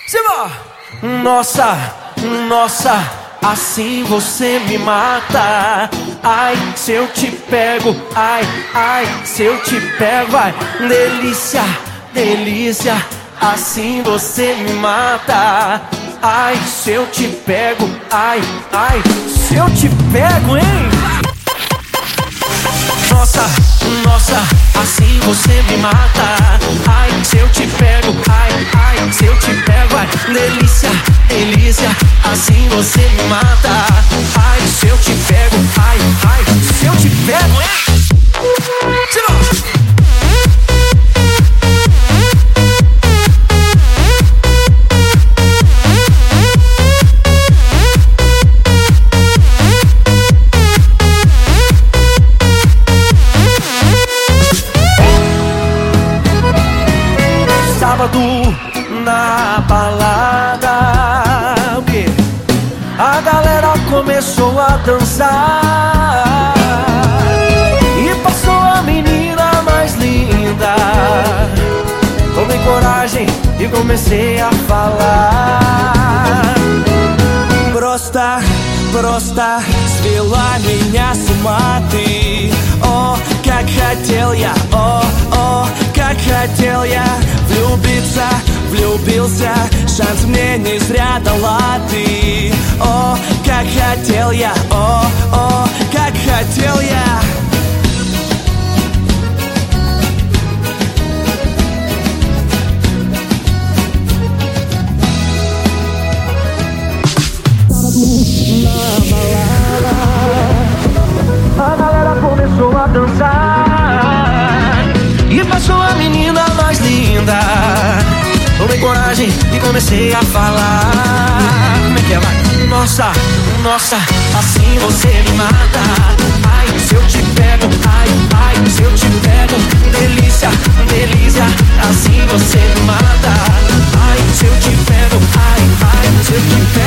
Simbora! Nossa, nossa, assim você me mata. Ai, se eu te pego, ai, ai, se eu te pego, vai. Delícia, delícia, assim você me mata. Ai, se eu te pego, ai, ai, se eu te pego, hein? Nossa, nossa, assim você me mata. Ai, se eu te pego, ai, ai, se eu te pego, ai. Delícia, delícia, assim você me mata. Ai, se eu te pego, ai, ai, se eu te pego, hein? Sábado na balada, o quê? A galera começou a dançar e passou a menina mais linda. Tomei coragem e comecei a falar. Просто свела меня с ума ты. О, как хотел я, о, как хотел я влюбиться, влюбился. Шанс мне не зря дала ты. О, как хотел я, о, как хотел я. A galera começou a dançar e passou a menina mais linda. Tomei coragem e comecei a falar. Como é que é, vai? Nossa, nossa, assim você me mata. Ai, se eu te pego, ai, ai, se eu te pego. Delícia, delícia, assim você me mata. Ai, se eu te pego, ai, ai, se eu te pego.